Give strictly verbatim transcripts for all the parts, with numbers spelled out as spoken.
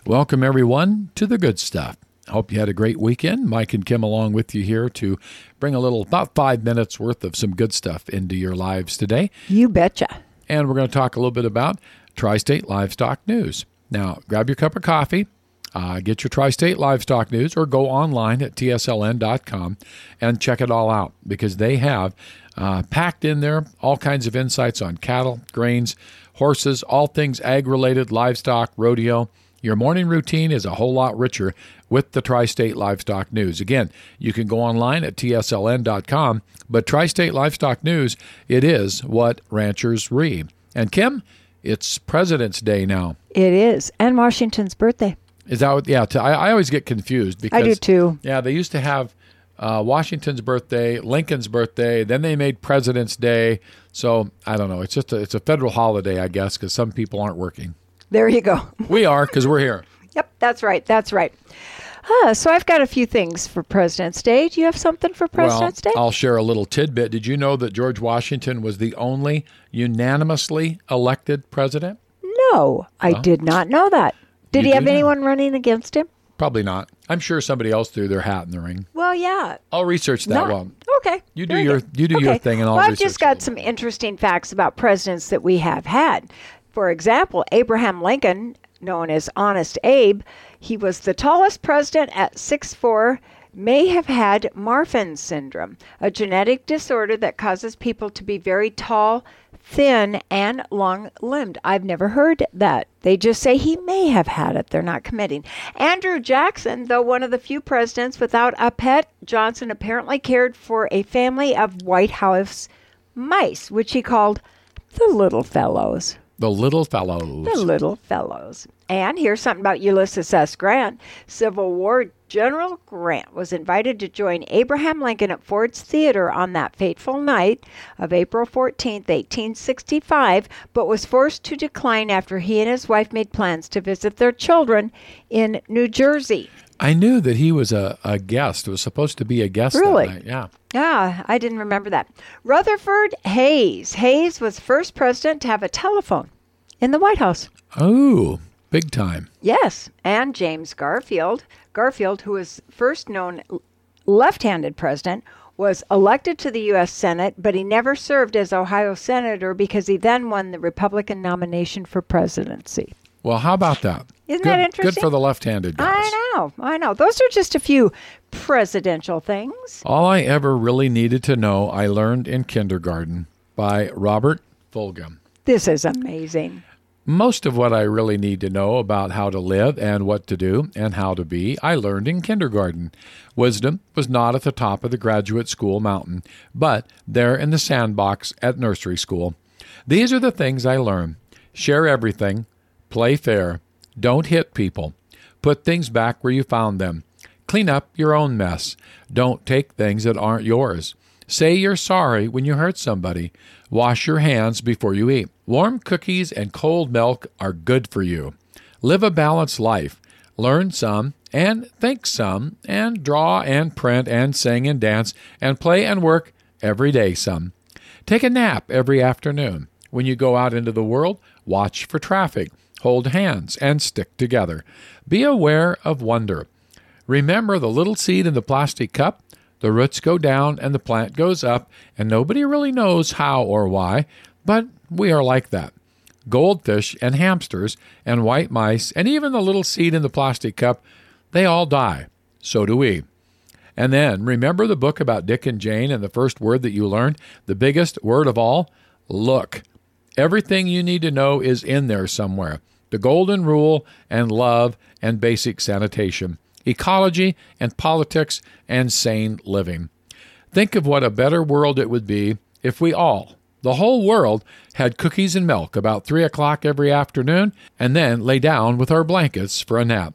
Welcome, everyone, to the good stuff. Hope you had a great weekend. Mike and Kim along with you here to bring a little, about five minutes worth of some good stuff into your lives today. You betcha. And we're going to talk a little bit about Tri-State Livestock News. Now, grab your cup of coffee, uh, get your Tri-State Livestock News, or go online at T S L N dot com and check it all out, because they have uh, packed in there all kinds of insights on cattle, grains, horses, all things ag-related, livestock, rodeo. Your morning routine is a whole lot richer with the Tri-State Livestock News. Again, you can go online at T S L N dot com, but Tri-State Livestock News, it is what ranchers read. And Kim, it's President's Day now. It is, and Washington's birthday. Is that what, yeah, t- I, I always get confused because I do too. Yeah, they used to have uh, Washington's birthday, Lincoln's birthday, then they made President's Day. So I don't know. It's just a, it's a federal holiday, I guess, because some people aren't working. There you go. We are, because we're here. Yep, that's right. That's right. Uh, so I've got a few things for President's Day. Do you have something for President's well, Day? I'll share a little tidbit. Did you know that George Washington was the only unanimously elected president? No, I Well, did not know that. Did you he have do now. anyone running against him? Probably not. I'm sure somebody else threw their hat in the ring. Well, yeah. I'll research that Not- one. Okay. You do very your good. you do your Okay. thing, and I'll well, I've research just a got little some bit. interesting facts about presidents that we have had. For example, Abraham Lincoln, known as Honest Abe, he was the tallest president at six foot four, may have had Marfan syndrome, a genetic disorder that causes people to be very tall, thin, and long-limbed. I've never heard that. They just say he may have had it. They're not committing. Andrew Jackson, though one of the few presidents without a pet, Johnson apparently cared for a family of White House mice, which he called the little fellows. The little fellows. The little fellows. And here's something about Ulysses S. Grant. Civil War General Grant was invited to join Abraham Lincoln at Ford's Theater on that fateful night of April fourteenth, eighteen sixty-five, but was forced to decline after he and his wife made plans to visit their children in New Jersey. I knew that he was a, a guest. It was supposed to be a guest Really? that night. Yeah. Ah, I didn't remember that. Rutherford Hayes. Hayes was first president to have a telephone in the White House. Oh, big time. Yes, and James Garfield. Garfield, who was first known left-handed president, was elected to the U S Senate, but he never served as Ohio Senator because he then won the Republican nomination for presidency. Well, how about that? Isn't good, that interesting? Good for the left-handed guys. I know, I know. Those are just a few presidential things. All I ever really needed to know, I learned in kindergarten by Robert Fulghum. This is amazing. Most of what I really need to know about how to live and what to do and how to be, I learned in kindergarten. Wisdom was not at the top of the graduate school mountain, but there in the sandbox at nursery school. These are the things I learned. Share everything. Play fair. Don't hit people. Put things back where you found them. Clean up your own mess. Don't take things that aren't yours. Say you're sorry when you hurt somebody. Wash your hands before you eat. Warm cookies and cold milk are good for you. Live a balanced life. Learn some and think some, and draw and print and sing and dance and play and work every day some. Take a nap every afternoon. When you go out into the world, watch for traffic. Hold hands and stick together. Be aware of wonder. Remember the little seed in the plastic cup? The roots go down and the plant goes up, and nobody really knows how or why, but we are like that. Goldfish and hamsters and white mice and even the little seed in the plastic cup, they all die. So do we. And then remember the book about Dick and Jane and the first word that you learned, the biggest word of all? Look. Everything you need to know is in there somewhere. The golden rule and love and basic sanitation. Ecology and politics and sane living. Think of what a better world it would be if we all, the whole world, had cookies and milk about three o'clock every afternoon and then lay down with our blankets for a nap.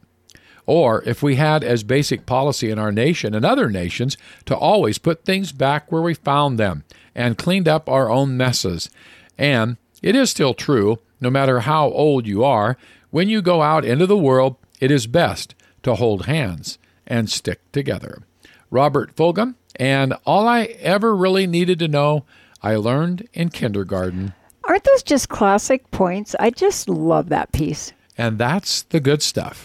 Or if we had as basic policy in our nation and other nations to always put things back where we found them and cleaned up our own messes. And it is still true, no matter how old you are, when you go out into the world, it is best to hold hands and stick together. Robert Fulghum, and all I ever really needed to know, I learned in kindergarten. Aren't those just classic points? I just love that piece. And that's the good stuff.